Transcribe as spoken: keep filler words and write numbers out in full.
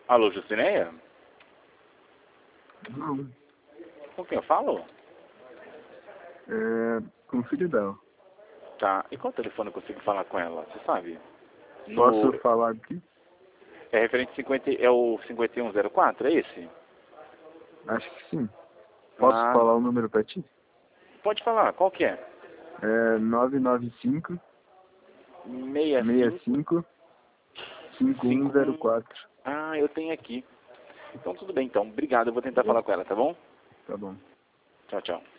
Alô, Justineia? Não. Com quem eu falo? É com o filho dela. Tá. E qual telefone eu consigo falar com ela? Você sabe? Posso No... falar aqui? É referente cinquenta... É o cinquenta e um zero quatro, é esse? Acho que sim. Posso Ah, falar o número pra ti? pode falar. Qual que é? É nove nove cinco, Meia seis cinco cinco, cinco um cinco zero um. quatro. Ah, eu tenho aqui. Então tudo bem, então. Obrigado, eu vou tentar falar com ela, tá bom? Tá bom. Tchau, tchau.